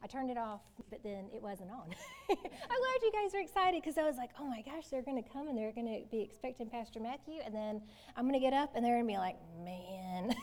I turned it off, but then it wasn't on. I'm glad you guys are excited because I was like, oh my gosh, they're going to come and they're going to be expecting Pastor Matthew, and then I'm going to get up and they're going to be like, man.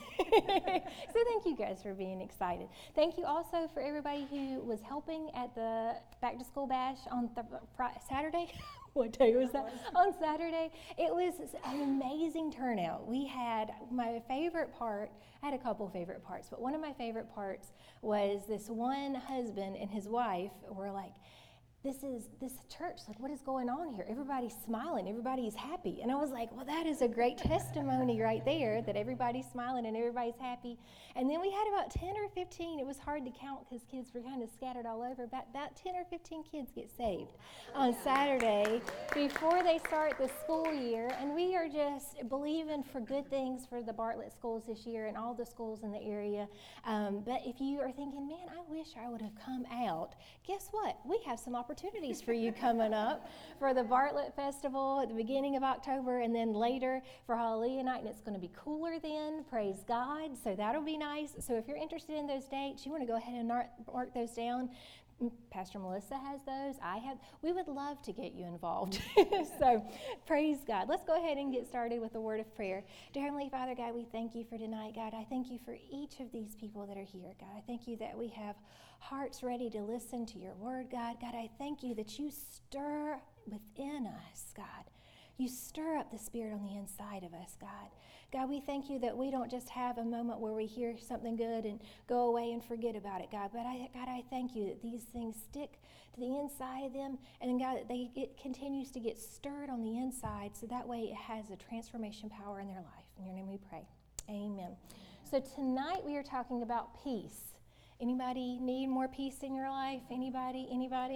So thank you guys for being excited. Thank you also for everybody who was helping at the Back to School Bash on Saturday. What day was that? On Saturday. It was an amazing turnout. We had my favorite part. I had a couple favorite parts, but one of my favorite parts was this one husband and his wife were like, this church, like, what is going on here? Everybody's smiling, everybody's happy. And I was like, well, that is a great testimony right there, that everybody's smiling and everybody's happy. And then we had about 10 or 15, it was hard to count because kids were kind of scattered all over, but about 10 or 15 kids get saved on Saturday before they start the school year. And we are just believing for good things for the Bartlett schools this year and all the schools in the area. But if you are thinking, man, I wish I would have come out, guess what? We have some opportunities for you coming up for the Bartlett Festival at the beginning of October, and then later for Hallelujah Night, and it's going to be cooler then, praise God, so that'll be nice. So if you're interested in those dates, you want to go ahead and mark those down. Pastor Melissa has those. We would love to get you involved. So praise God. Let's go ahead and get started with the word of prayer. Dear Heavenly Father, God, we thank you for tonight, God. I thank you for each of these people that are here, God. I thank you that we have hearts ready to listen to your word, God. God, I thank you that you stir within us, God. You stir up the Spirit on the inside of us, God. God, we thank you that we don't just have a moment where we hear something good and go away and forget about it, God. But God, I thank you that these things stick to the inside of them, and then, God, it continues to get stirred on the inside, so that way it has a transformation power in their life. In your name we pray. Amen. So tonight we are talking about peace. Anybody need more peace in your life? Anybody?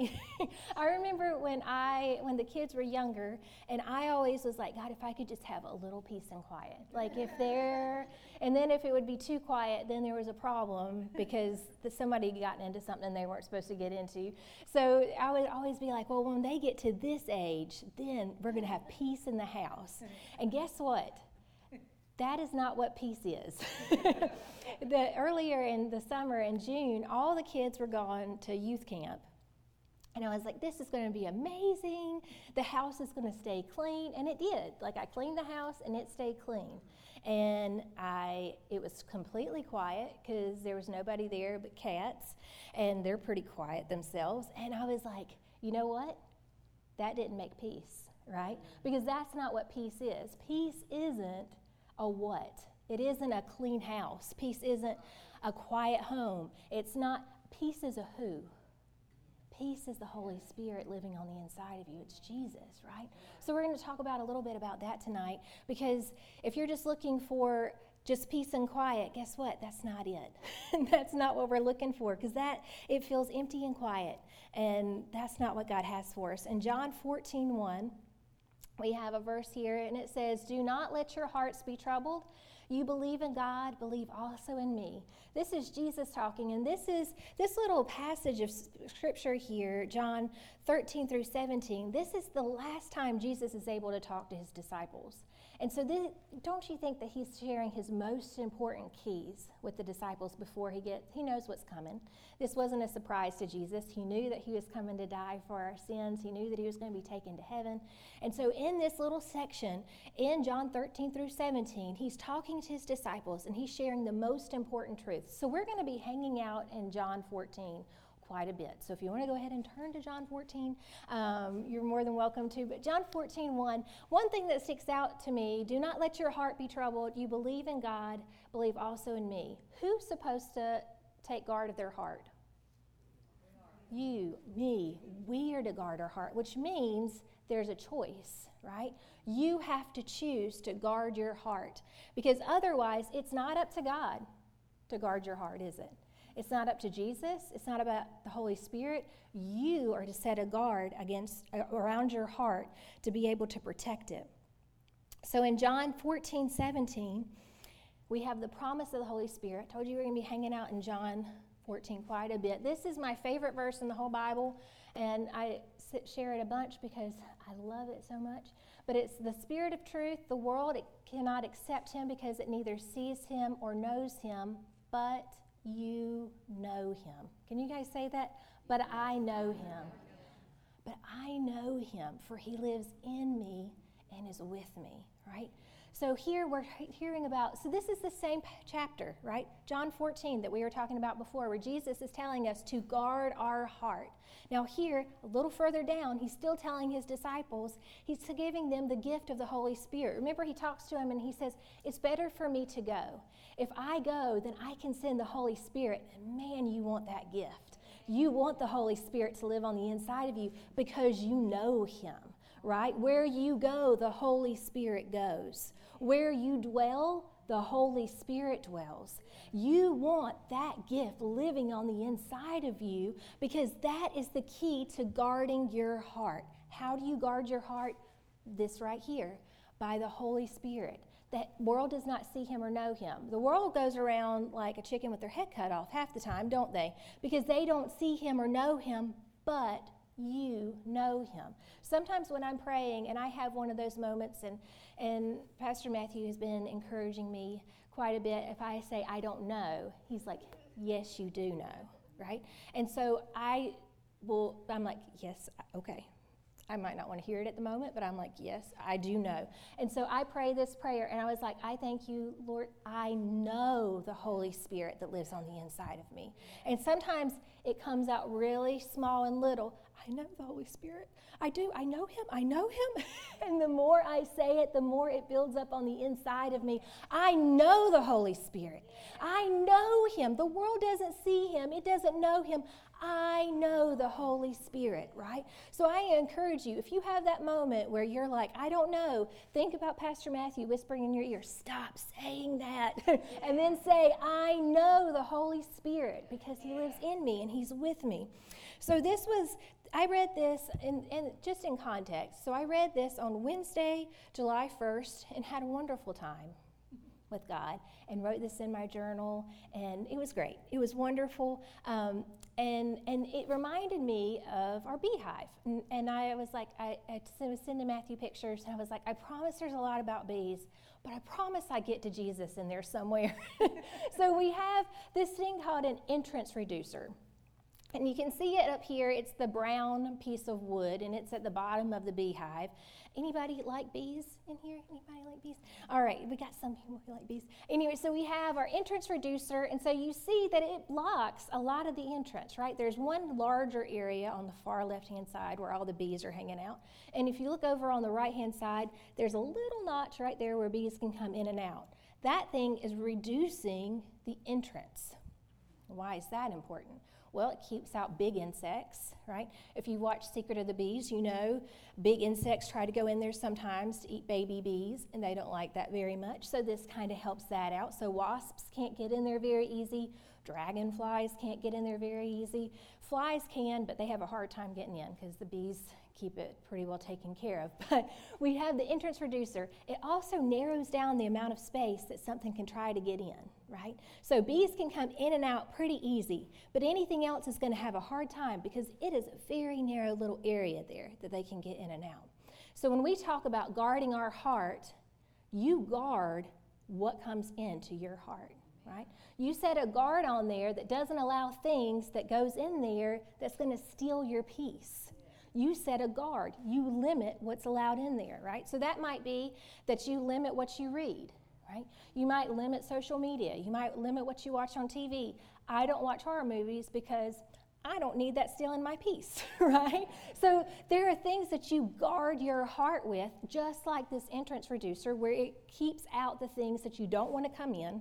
I remember when the kids were younger, and I always was like, God, if I could just have a little peace and quiet. Like and then if it would be too quiet, then there was a problem because somebody had gotten into something they weren't supposed to get into. So I would always be like, well, when they get to this age, then we're going to have peace in the house. And guess what? That is not what peace is. Earlier in the summer, in June, all the kids were gone to youth camp. And I was like, this is going to be amazing. The house is going to stay clean. And it did. Like, I cleaned the house and it stayed clean. And it was completely quiet because there was nobody there but cats. And they're pretty quiet themselves. And I was like, you know what? That didn't make peace, right? Because that's not what peace is. Peace isn't a what? It isn't a clean house. Peace isn't a quiet home. It's not, peace is a who. Peace is the Holy Spirit living on the inside of you. It's Jesus, right? So we're going to talk about a little bit about that tonight, because if you're just looking for just peace and quiet, guess what? That's not it. That's not what we're looking for, because it feels empty and quiet, and that's not what God has for us. In John 14:1, we have a verse here, and it says, do not let your hearts be troubled. You believe in God, believe also in me. This is Jesus talking, and this little passage of scripture here, John 13 through 17, this is the last time Jesus is able to talk to his disciples. And so don't you think that he's sharing his most important keys with the disciples before he knows what's coming. This wasn't a surprise to Jesus. He knew that he was coming to die for our sins. He knew that he was going to be taken to heaven. And so in this little section, in John 13 through 17, he's talking to his disciples, and he's sharing the most important truths. So we're going to be hanging out in John 14 quite a bit. So if you want to go ahead and turn to John 14, you're more than welcome to. But John 14:1, one thing that sticks out to me, do not let your heart be troubled. You believe in God, believe also in me. Who's supposed to take guard of their heart? You, me. We are to guard our heart, which means there's a choice, right? You have to choose to guard your heart, because otherwise it's not up to God to guard your heart, is it? It's not up to Jesus. It's not about the Holy Spirit. You are to set a guard around your heart to be able to protect it. So in John 14:17, we have the promise of the Holy Spirit. I told you we're going to be hanging out in John 14 quite a bit. This is my favorite verse in the whole Bible, and I share it a bunch because I love it so much. But it's the Spirit of truth. The world, it cannot accept him because it neither sees him or knows him, but you know him. Can you guys say that? But I know him. But I know him, for he lives in me and is with me, right? So here we're hearing about, so this is the same chapter, right? John 14 that we were talking about before, where Jesus is telling us to guard our heart. Now here, a little further down, he's still telling his disciples, he's giving them the gift of the Holy Spirit. Remember, he talks to them and he says, it's better for me to go. If I go, then I can send the Holy Spirit. And man, you want that gift. You want the Holy Spirit to live on the inside of you because you know him, right? Where you go, the Holy Spirit goes. Where you dwell, the Holy Spirit dwells. You want that gift living on the inside of you because that is the key to guarding your heart. How do you guard your heart? This right here, by the Holy Spirit. The world does not see him or know him. The world goes around like a chicken with their head cut off half the time, don't they? Because they don't see him or know him, but you know him. Sometimes when I'm praying and I have one of those moments, and Pastor Matthew has been encouraging me quite a bit, if I say I don't know, he's like, yes, you do know, right? And so I'm like, yes, okay. I might not want to hear it at the moment, but I'm like, yes, I do know. And so I pray this prayer, and I was like, I thank you, Lord. I know the Holy Spirit that lives on the inside of me. And sometimes it comes out really small and little. I know the Holy Spirit. I do. I know him. I know him. And the more I say it, the more it builds up on the inside of me. I know the Holy Spirit. I know him. The world doesn't see him. It doesn't know him. I know the Holy Spirit, right? So I encourage you, if you have that moment where you're like, I don't know, think about Pastor Matthew whispering in your ear, stop saying that. And then say, I know the Holy Spirit because he lives in me and he's with me. So I read this and just in context. So I read this on Wednesday, July 1st, and had a wonderful time with God and wrote this in my journal, and it was great. It was wonderful, and it reminded me of our beehive. And I was like, I was sending Matthew pictures, and I was like, I promise there's a lot about bees, but I promise I get to Jesus in there somewhere. So we have this thing called an entrance reducer. And you can see it up here. It's the brown piece of wood, and it's at the bottom of the beehive. Anybody like bees in here? Anybody like bees? All right, we got some people who like bees. Anyway, so we have our entrance reducer, and so you see that it blocks a lot of the entrance, right? There's one larger area on the far left-hand side where all the bees are hanging out. And if you look over on the right-hand side, there's a little notch right there where bees can come in and out. That thing is reducing the entrance. Why is that important? Well, it keeps out big insects, right? If you watch Secret of the Bees, you know big insects try to go in there sometimes to eat baby bees, and they don't like that very much. So this kind of helps that out. So wasps can't get in there very easy. Dragonflies can't get in there very easy. Flies can, but they have a hard time getting in because the bees keep it pretty well taken care of. But we have the entrance reducer. It also narrows down the amount of space that something can try to get in, right? So bees can come in and out pretty easy, but anything else is going to have a hard time because it is a very narrow little area there that they can get in and out. So when we talk about guarding our heart, you guard what comes into your heart, right? You set a guard on there that doesn't allow things that goes in there that's going to steal your peace. You set a guard. You limit what's allowed in there, right? So that might be that you limit what you read, right? You might limit social media. You might limit what you watch on TV. I don't watch horror movies because I don't need that stealing my peace, right? So there are things that you guard your heart with, just like this entrance reducer, where it keeps out the things that you don't want to come in,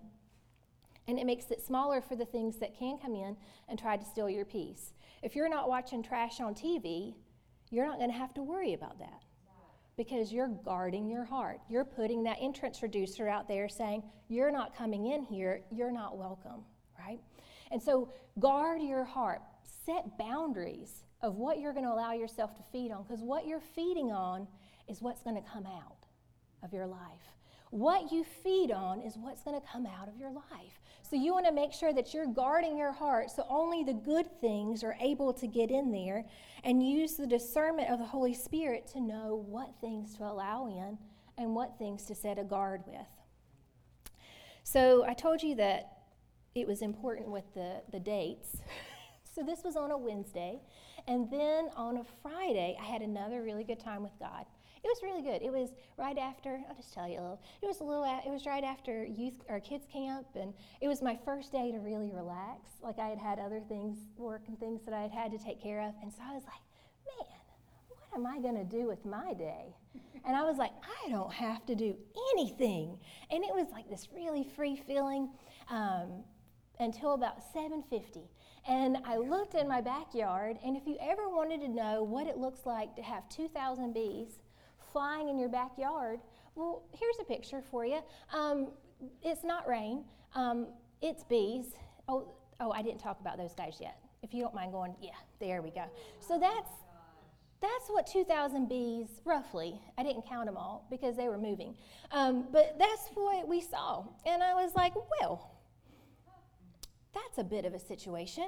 and it makes it smaller for the things that can come in and try to steal your peace. If you're not watching trash on TV, you're not going to have to worry about that because you're guarding your heart. You're putting that entrance reducer out there saying, you're not coming in here, you're not welcome, right? And so guard your heart. Set boundaries of what you're going to allow yourself to feed on, because what you're feeding on is what's going to come out of your life. What you feed on is what's going to come out of your life. So you want to make sure that you're guarding your heart so only the good things are able to get in there, and use the discernment of the Holy Spirit to know what things to allow in and what things to set a guard with. So I told you that it was important with the dates. So this was on a Wednesday. And then on a Friday, I had another really good time with God. It was really good. It was right after, I'll just tell you a little, it was right after kids camp, and it was my first day to really relax. Like I had had other things, work and things that I had to take care of. And so I was like, man, what am I going to do with my day? And I was like, I don't have to do anything. And it was like this really free feeling until about 7:50. And I looked in my backyard, and if you ever wanted to know what it looks like to have 2,000 bees flying in your backyard, well, here's a picture for you. It's not rain. It's bees. Oh, I didn't talk about those guys yet. If you don't mind going, yeah, there we go. So that's what 2,000 bees, roughly. I didn't count them all because they were moving. But that's what we saw. And I was like, well, that's a bit of a situation.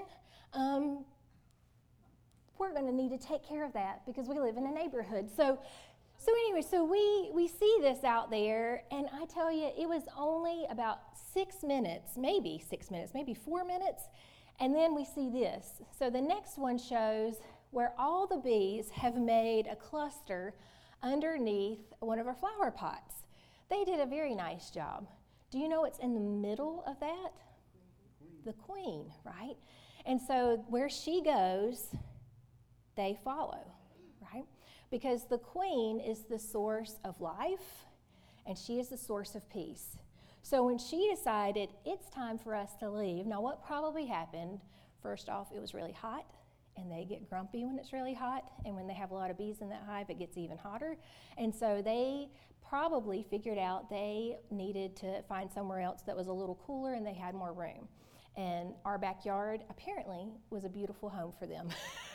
We're going to need to take care of that because we live in a neighborhood. So anyway, we see this out there, and I tell you, it was only about 6 minutes, maybe 4 minutes, and then we see this. So the next one shows where all the bees have made a cluster underneath one of our flower pots. They did a very nice job. Do you know what's in the middle of that? The queen, right? And so where she goes, they follow, right? Because the queen is the source of life, and she is the source of peace. So when she decided it's time for us to leave, now what probably happened, first off, it was really hot, and they get grumpy when it's really hot, and when they have a lot of bees in that hive, it gets even hotter. And so they probably figured out they needed to find somewhere else that was a little cooler and they had more room. And our backyard apparently was a beautiful home for them.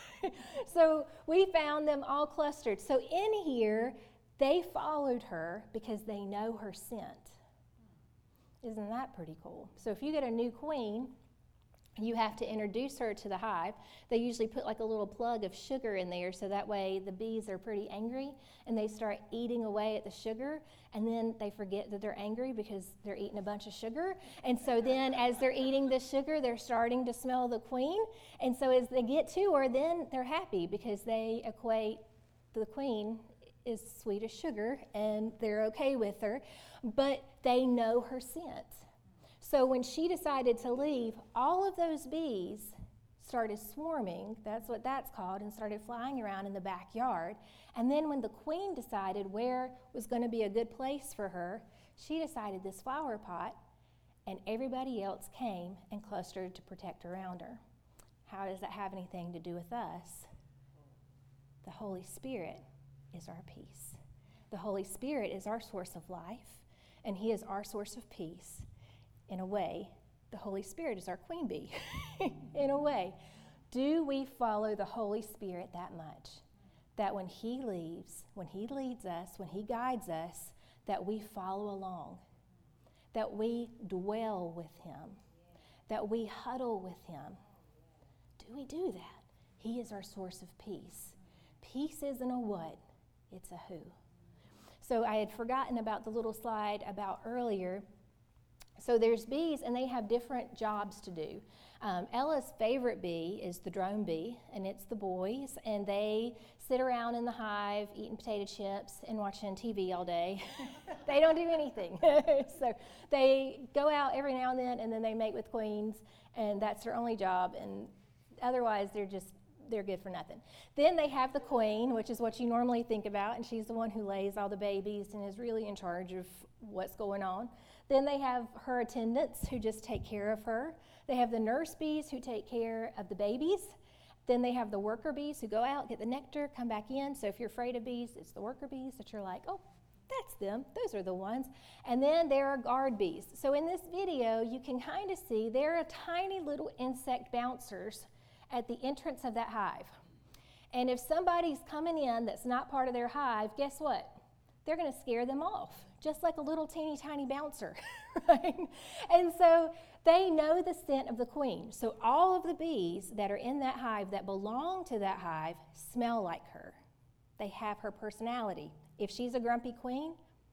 So we found them all clustered. So in here, they followed her because they know her scent. Isn't that pretty cool? So if you get a new queen, you have to introduce her to the hive. They usually put like a little plug of sugar in there so that way the bees are pretty angry and they start eating away at the sugar, and then they forget that they're angry because they're eating a bunch of sugar. And so then as they're eating the sugar, they're starting to smell the queen. And so as they get to her, then they're happy because they equate the queen is sweet as sugar and they're okay with her, but they know her scent. So when she decided to leave, all of those bees started swarming, that's what that's called, and started flying around in the backyard. And then when the queen decided where was going to be a good place for her, she decided this flower pot, and everybody else came and clustered to protect around her. How does that have anything to do with us? The Holy Spirit is our peace. The Holy Spirit is our source of life, and He is our source of peace. In a way, the Holy Spirit is our queen bee. In a way, do we follow the Holy Spirit that much? That when He leads us, when He guides us, that we follow along, that we dwell with Him, that we huddle with Him. Do we do that? He is our source of peace. Peace isn't a what, it's a who. So I had forgotten about the little slide about earlier. So there's bees, and they have different jobs to do. Ella's favorite bee is the drone bee, and it's the boys, and they sit around in the hive eating potato chips and watching TV all day. They don't do anything. So they go out every now and then they mate with queens, and that's their only job, and otherwise they're good for nothing. Then they have the queen, which is what you normally think about, and she's the one who lays all the babies and is really in charge of what's going on. Then they have her attendants who just take care of her. They have the nurse bees who take care of the babies. Then they have the worker bees who go out, get the nectar, come back in. So if you're afraid of bees, it's the worker bees that you're like, oh, that's them. Those are the ones. And then there are guard bees. So in this video, you can kind of see there are tiny little insect bouncers at the entrance of that hive. And if somebody's coming in that's not part of their hive, guess what? They're going to scare them off, just like a little teeny tiny bouncer, right? And so they know the scent of the queen. So all of the bees that are in that hive that belong to that hive smell like her. They have her personality. If she's a grumpy queen,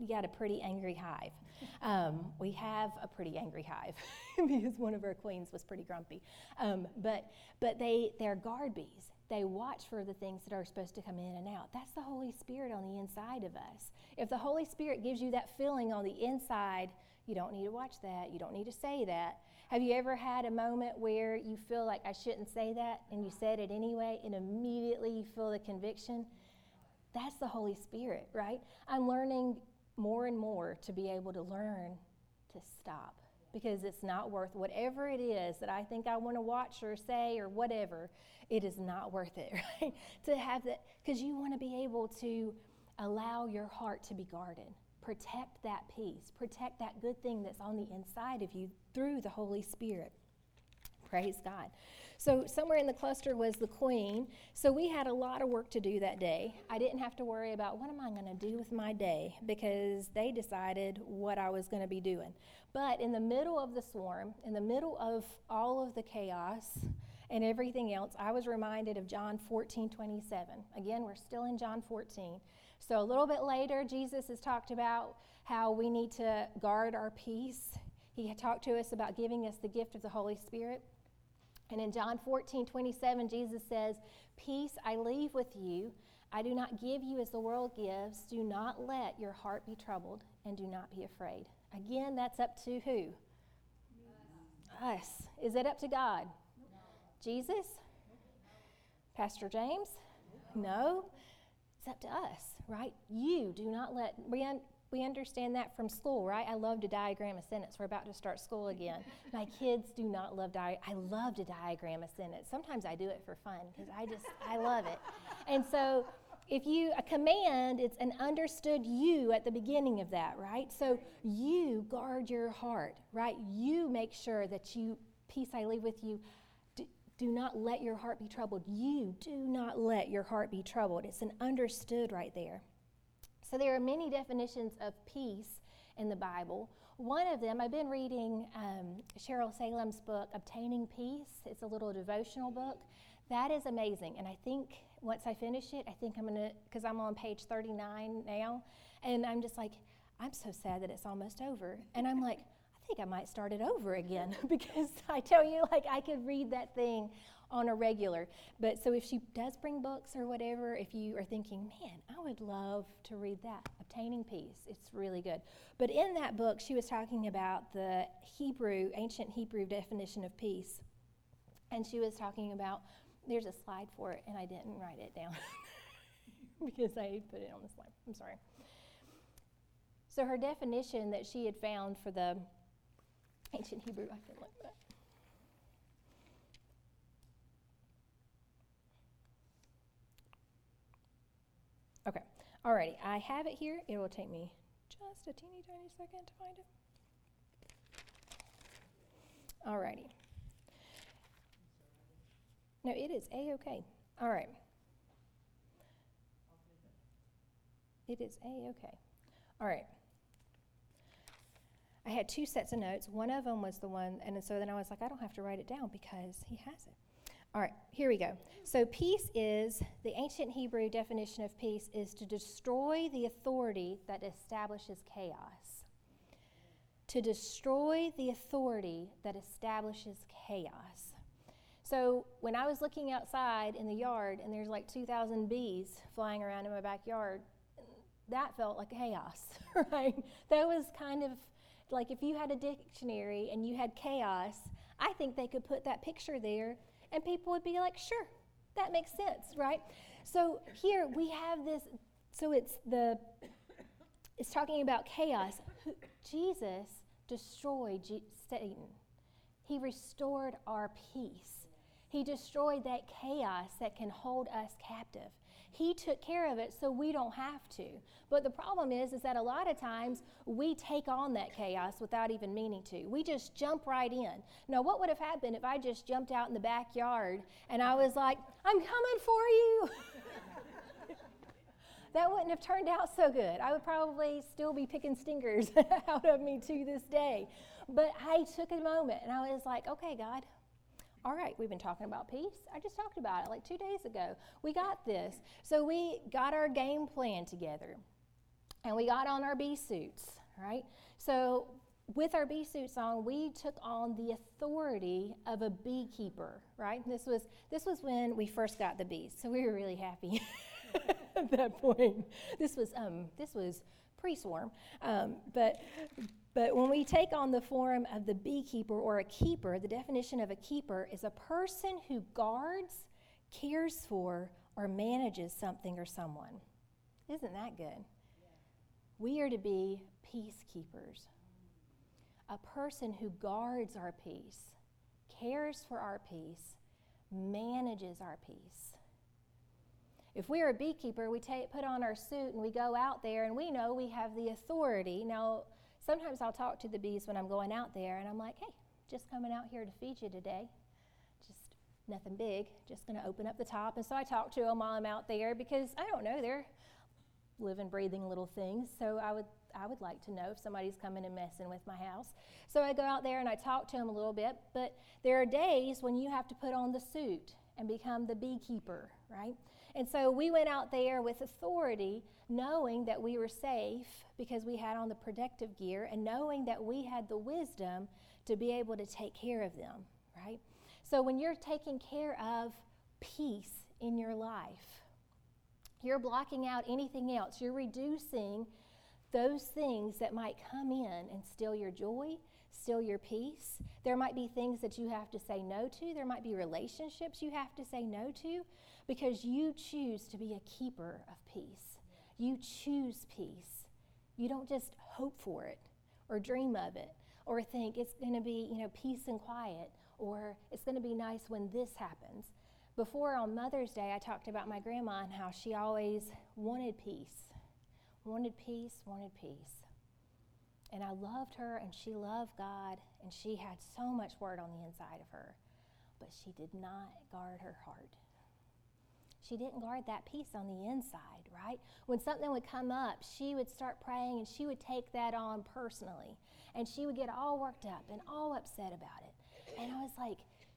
you got a pretty angry hive. We have a pretty angry hive because one of our queens was pretty grumpy. But they're guard bees. They watch for the things that are supposed to come in and out. That's the Holy Spirit on the inside of us. If the Holy Spirit gives you that feeling on the inside, you don't need to watch that. You don't need to say that. Have you ever had a moment where you feel like I shouldn't say that and you said it anyway and immediately you feel the conviction? That's the Holy Spirit, right? I'm learning more and more to be able to learn to stop, because it's not worth whatever it is that I think I want to watch or say or whatever. It is not worth it, right? To have that, because you want to be able to allow your heart to be guarded. Protect that peace. Protect that good thing that's on the inside of you through the Holy Spirit. Praise God. So somewhere in the cluster was the queen. So we had a lot of work to do that day. I didn't have to worry about what am I going to do with my day, because they decided what I was going to be doing. But in the middle of the swarm, in the middle of all of the chaos and everything else, I was reminded of John 14:27. Again, we're still in John 14. So a little bit later, Jesus has talked about how we need to guard our peace. He had talked to us about giving us the gift of the Holy Spirit. And in John 14:27, Jesus says, "Peace I leave with you. I do not give you as the world gives. Do not let your heart be troubled, and do not be afraid." Again, that's up to who? Us. Is it up to God? No. Jesus? Pastor James? No. It's up to us, right? You do not let... We understand that from school, right? I love to diagram a sentence. We're about to start school again. My kids do not love I love to diagram a sentence. Sometimes I do it for fun because I love it. And so if a command, it's an understood you at the beginning of that, right? So you guard your heart, right? You make sure that peace I leave with you. Do not let your heart be troubled. You do not let your heart be troubled. It's an understood right there. So there are many definitions of peace in the Bible. One of them, I've been reading Cheryl Salem's book, Obtaining Peace. It's a little devotional book. That is amazing. And I think once I finish it, I think I'm going to, because I'm on page 39 now, and I'm just like, I'm so sad that it's almost over. And I'm like, I think I might start it over again because I tell you, like, I could read that thing on a regular. But so if she does bring books or whatever, if you are thinking, man, I would love to read that, Obtaining Peace, it's really good. But in that book, she was talking about the ancient Hebrew definition of peace. And she was talking about, there's a slide for it, and I didn't write it down because I put it on the slide. I'm sorry. So her definition that she had found for the ancient Hebrew, I feel like that. Okay, alrighty, I have it here. It will take me just a teeny tiny second to find it. Alrighty. No, it is A-okay. Alright. It is A-okay. Alright. I had two sets of notes. One of them was the one, and so then I was like, I don't have to write it down because he has it. All right, here we go. So peace is, the ancient Hebrew definition of peace is to destroy the authority that establishes chaos. To destroy the authority that establishes chaos. So when I was looking outside in the yard and there's like 2,000 bees flying around in my backyard, that felt like chaos, right? That was kind of like if you had a dictionary and you had chaos, I think they could put that picture there and people would be like, sure, that makes sense, right? So here we have this, so it's talking about chaos. Jesus destroyed Satan. He restored our peace. He destroyed that chaos that can hold us captive. He took care of it so we don't have to. But the problem is that a lot of times we take on that chaos without even meaning to. We just jump right in. Now, what would have happened if I just jumped out in the backyard and I was like, I'm coming for you? That wouldn't have turned out so good. I would probably still be picking stingers out of me to this day. But I took a moment and I was like, okay, God. All right, we've been talking about peace. I just talked about it like 2 days ago. We got this. So we got our game plan together. and we got on our bee suits, right? So with our bee suits on, we took on the authority of a beekeeper, right? This was when we first got the bees, so we were really happy at that point. This was pre-swarm, but when we take on the form of the beekeeper or a keeper, the definition of a keeper is a person who guards, cares for, or manages something or someone. Isn't that good? Yeah. We are to be peacekeepers. A person who guards our peace, cares for our peace, manages our peace. If we're a beekeeper, we put on our suit and we go out there and we know we have the authority. Now, sometimes I'll talk to the bees when I'm going out there and I'm like, hey, just coming out here to feed you today. Just nothing big, just going to open up the top. And so I talk to them while I'm out there because I don't know, they're living, breathing little things. So I would like to know if somebody's coming and messing with my house. So I go out there and I talk to them a little bit. But there are days when you have to put on the suit and become the beekeeper, right? And so we went out there with authority, knowing that we were safe because we had on the protective gear and knowing that we had the wisdom to be able to take care of them, right? So when you're taking care of peace in your life, you're blocking out anything else. You're reducing those things that might come in and steal your joy, steal your peace. There might be things that you have to say no to. There might be relationships you have to say no to because you choose to be a keeper of peace. You choose peace. You don't just hope for it or dream of it or think it's going to be, peace and quiet or it's going to be nice when this happens. Before on Mother's Day, I talked about my grandma and how she always wanted peace. Wanted peace, wanted peace. And I loved her, and she loved God, and she had so much word on the inside of her. But she did not guard her heart. She didn't guard that peace on the inside, right? When something would come up, she would start praying, and she would take that on personally. And she would get all worked up and all upset about it. And I was like,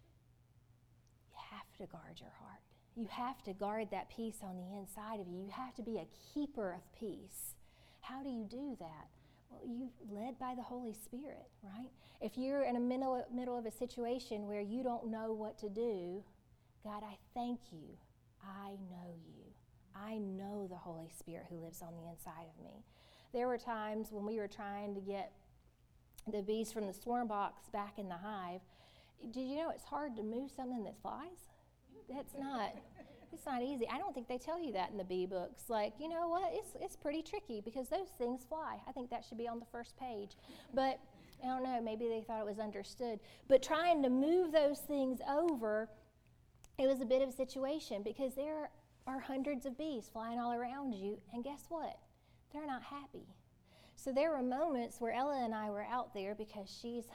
you have to guard your heart. You have to guard that peace on the inside of you. You have to be a keeper of peace. How do you do that? Well, you're led by the Holy Spirit, right? If you're in a middle of a situation where you don't know what to do, God, I thank you. I know you. I know the Holy Spirit who lives on the inside of me. There were times when we were trying to get the bees from the swarm box back in the hive. Did you know it's hard to move something that flies? It's not easy. I don't think they tell you that in the bee books. Like, you know what? It's pretty tricky because those things fly. I think that should be on the first page. But I don't know, maybe they thought it was understood. But trying to move those things over, it was a bit of a situation because there are hundreds of bees flying all around you, and guess what? They're not happy. So there were moments where Ella and I were out there because she's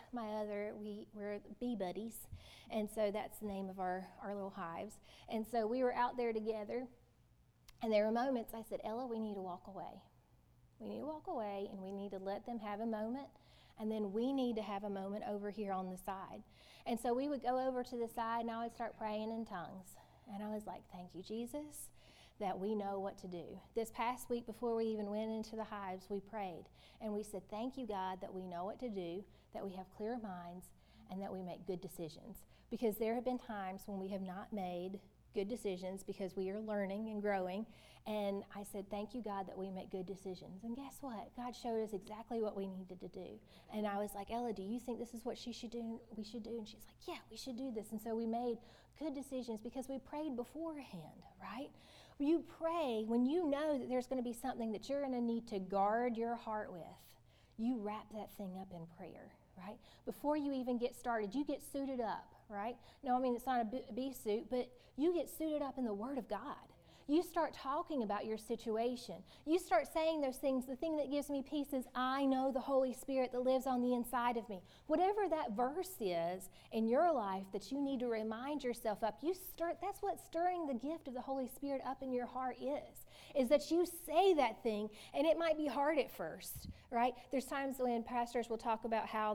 we're bee buddies, and so that's the name of our little hives. And so we were out there together, and there were moments I said, Ella, we need to walk away. We need to walk away, and we need to let them have a moment, and then we need to have a moment over here on the side. And so we would go over to the side, and I would start praying in tongues. And I was like, thank you, Jesus, that we know what to do. This past week, before we even went into the hives, we prayed. And we said, thank you, God, that we know what to do, that we have clear minds, and that we make good decisions. Because there have been times when we have not made good decisions because we are learning and growing. And I said, thank you, God, that we make good decisions. And guess what? God showed us exactly what we needed to do. And I was like, Ella, do you think this is what we should do? And she's like, yeah, we should do this. And so we made good decisions because we prayed beforehand, right? You pray when you know that there's going to be something that you're going to need to guard your heart with. You wrap that thing up in prayer, right? Before you even get started, you get suited up, right? No, I mean, it's not a bee suit, but you get suited up in the Word of God. You start talking about your situation. You start saying those things. The thing that gives me peace is I know the Holy Spirit that lives on the inside of me. Whatever that verse is in your life that you need to remind yourself of, that's what stirring the gift of the Holy Spirit up in your heart is that you say that thing, and it might be hard at first, right? There's times when pastors will talk about how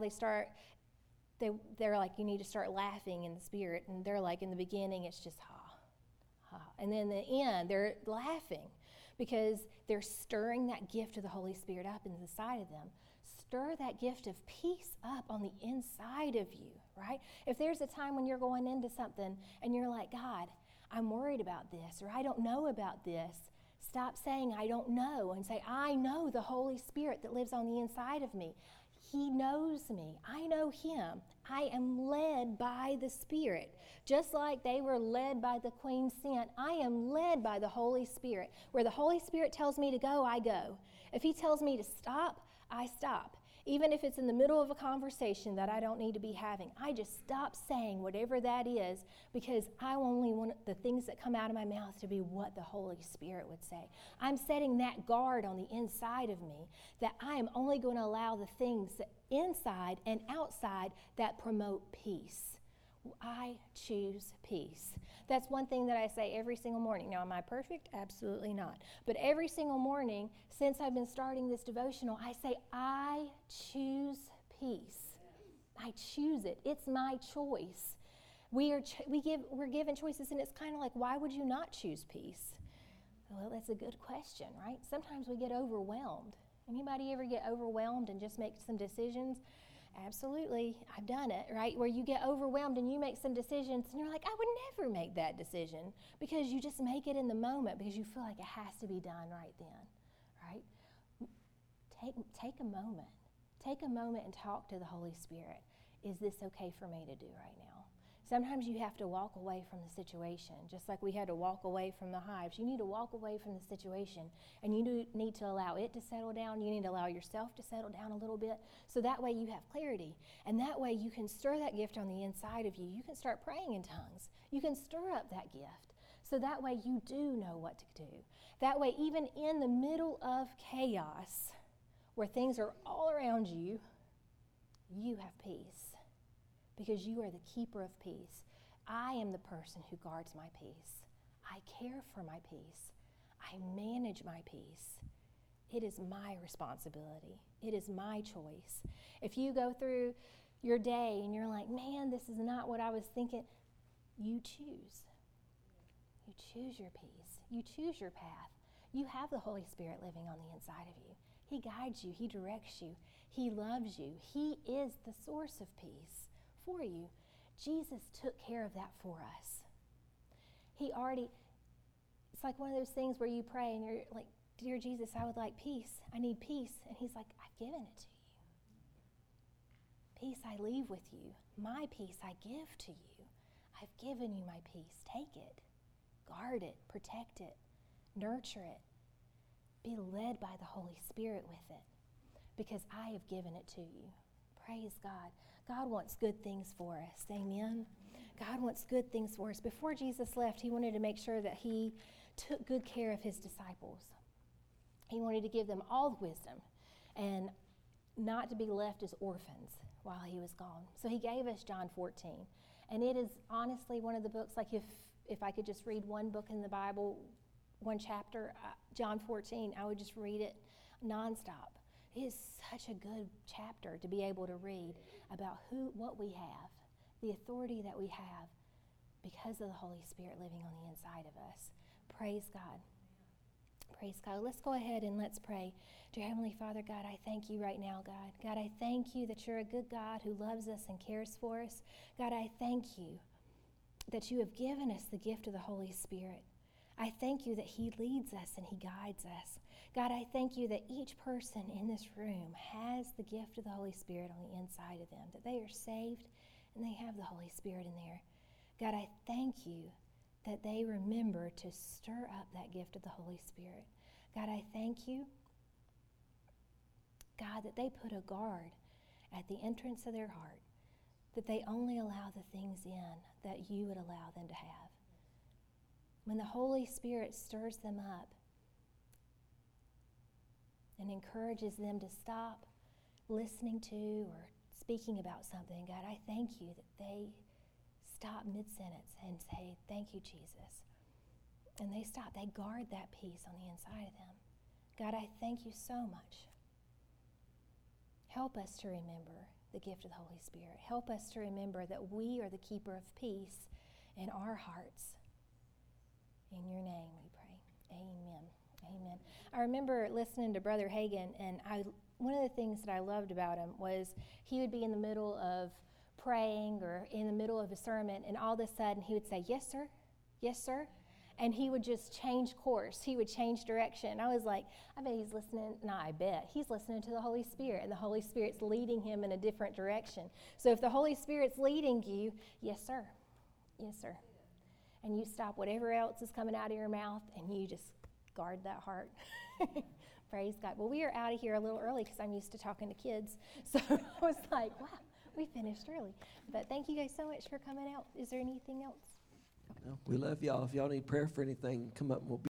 they're like, you need to start laughing in the Spirit, and they're like, in the beginning, it's just, and then in the end, they're laughing. because they're stirring that gift of the Holy Spirit up inside of them. Stir that gift of peace up on the inside of you, right? If there's a time when you're going into something and you're like, God, I'm worried about this, or I don't know about this, stop saying I don't know and say, I know the Holy Spirit that lives on the inside of me. He knows me. I know him. I am led by the Spirit. Just like they were led by the Queen sent, I am led by the Holy Spirit. Where the Holy Spirit tells me to go, I go. If he tells me to stop, I stop. Even if it's in the middle of a conversation that I don't need to be having, I just stop saying whatever that is, because I only want the things that come out of my mouth to be what the Holy Spirit would say. I'm setting that guard on the inside of me that I am only going to allow the things inside and outside that promote peace. I choose peace. That's one thing that I say every single morning. Now, am I perfect? Absolutely not. But every single morning since I've been starting this devotional, I say, I choose peace. I choose it. It's my choice. We're given choices, and it's kind of like, why would you not choose peace? Well, that's a good question, right? Sometimes we get overwhelmed. Anybody ever get overwhelmed and just make some decisions? Absolutely. I've done it, right? Where you get overwhelmed and you make some decisions and you're like, I would never make that decision, because you just make it in the moment because you feel like it has to be done right then, right? Take a moment. Take a moment and talk to the Holy Spirit. Is this okay for me to do right now? Sometimes you have to walk away from the situation, just like we had to walk away from the hives. You need to walk away from the situation, and you need to allow it to settle down. You need to allow yourself to settle down a little bit, so that way you have clarity, and that way you can stir that gift on the inside of you. You can start praying in tongues. You can stir up that gift, so that way you do know what to do. That way, even in the middle of chaos, where things are all around you, you have peace. Because you are the keeper of peace. I am the person who guards my peace. I care for my peace. I manage my peace. It is my responsibility. It is my choice. If you go through your day and you're like, man, this is not what I was thinking, you choose. You choose your peace. You choose your path. You have the Holy Spirit living on the inside of you. He guides you. He directs you. He loves you. He is the source of peace for you. Jesus took care of that for us. It's like one of those things where you pray and you're like, dear Jesus, I would like peace. I need peace. And he's like, I've given it to you. Peace I leave with you. My peace I give to you. I've given you my peace. Take it. Guard it. Protect it. Nurture it. Be led by the Holy Spirit with it, because I have given it to you. Praise God. God wants good things for us. Amen. God wants good things for us. Before Jesus left, he wanted to make sure that he took good care of his disciples. He wanted to give them all the wisdom and not to be left as orphans while he was gone. So he gave us John 14. And it is honestly one of the books, like if I could just read one book in the Bible, one chapter, John 14, I would just read it nonstop. It is such a good chapter to be able to read about what we have, the authority that we have because of the Holy Spirit living on the inside of us. Praise God. Praise God. Let's go ahead and let's pray. Dear Heavenly Father, God, I thank you right now, God. God, I thank you that you're a good God who loves us and cares for us. God, I thank you that you have given us the gift of the Holy Spirit. I thank you that he leads us and he guides us. God, I thank you that each person in this room has the gift of the Holy Spirit on the inside of them, that they are saved and they have the Holy Spirit in there. God, I thank you that they remember to stir up that gift of the Holy Spirit. God, I thank you, God, that they put a guard at the entrance of their heart, that they only allow the things in that you would allow them to have. When the Holy Spirit stirs them up and encourages them to stop listening to or speaking about something, God, I thank you that they stop mid-sentence and say, thank you, Jesus. And they stop. They guard that peace on the inside of them. God, I thank you so much. Help us to remember the gift of the Holy Spirit. Help us to remember that we are the keeper of peace in our hearts. In your name we pray. Amen. Amen. I remember listening to Brother Hagin, and one of the things that I loved about him was he would be in the middle of praying or in the middle of a sermon, and all of a sudden he would say, "Yes, sir. Yes, sir." And he would just change course. He would change direction. I was like, I bet he's listening. No, I bet. He's listening to the Holy Spirit, and the Holy Spirit's leading him in a different direction. So if the Holy Spirit's leading you, yes, sir. Yes, sir. And you stop whatever else is coming out of your mouth, and you just guard that heart. Praise God. Well, we are out of here a little early because I'm used to talking to kids. So I was like, wow, we finished early. But thank you guys so much for coming out. Is there anything else? No, we love y'all. If y'all need prayer for anything, come up and we'll be